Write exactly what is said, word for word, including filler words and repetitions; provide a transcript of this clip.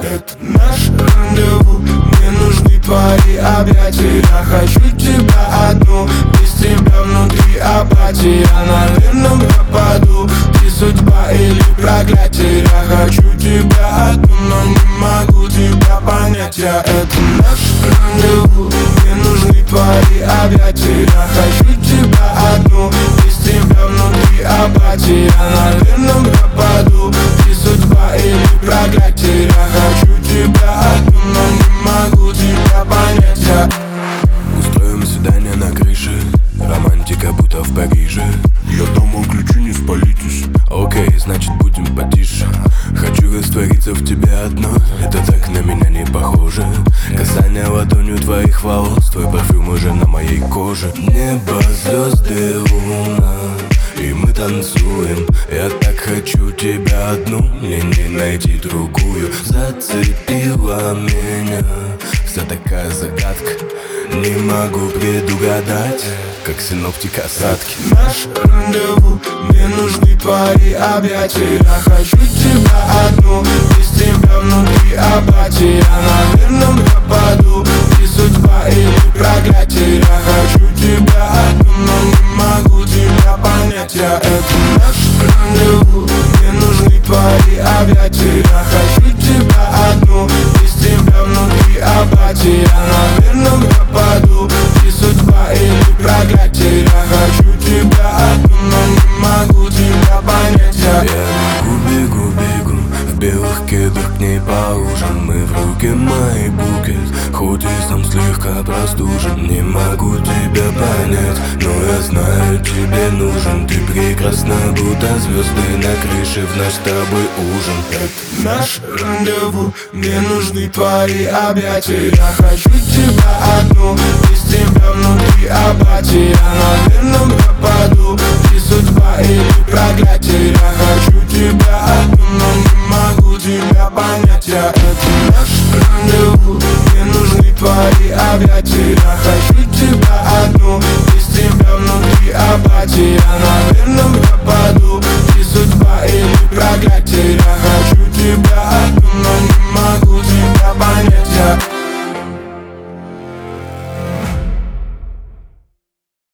Это наш рандеву, мне нужны твои объятия. Я хочу тебя одну, без тебя внутри апатия. Я, наверное, пропаду, ты судьба или проклятие. Я хочу тебя одну, но не могу тебя понять. Я это наш рандеву, мне нужны твои объятия. Я хочу тебя одну, без тебя внутри апатия. Я, наверное, пропаду, ты судьба или проклятие. Я хочу тебя одну, но не могу тебя понять. Я... Устроим свидание на крыше, романтика будто в Париже. Я дома ключи, не спалитесь. Окей, значит будем потише. Хочу раствориться в тебе одной, это так на меня не похоже. Касание ладонью твоих волос, твой парфюм уже на моей коже. Небо, звезды, луна, и мы танцуем. Я так хочу тебя одну, мне не найти другую. Зацепила меня вся такая загадка, не могу предугадать, как синоптик осадки. Наш рандеву, мне нужны твои объятия. Я хочу тебя одну, без тебя внутри апатия. Я, наверное, пропаду, ты судьба или проклятие. Я хочу тебя одну, но не могу тебя понять. Я это наш рандеву, мне нужны твои объятия. Я хочу тебя одну, без тебя внутри апатия. Я, наверное, пропаду, ты судьба или проклятие. Я хочу тебя одну, но не могу тебя понять. Я, я бегу, бегу, бегу в белых кедах к ней по ужин. Мы в руке мои букет, хоть и сам слегка простужен. Не могу тебя понять, но я знаю, тебе нужен. Ты прекрасна, будто звезды на крыше в наш с тобой ужин. это наш рандеву, мне нужны твои объятия. Я хочу тебя одну, без тебя внутри апатия. Я, наверное, пропаду, ты судьба или проклятие. Я хочу тебя одну, но не могу тебя понять. Я это наш рандеву, мне нужны твои объятия. Я хочу тебя одну, без тебя внутри апатия.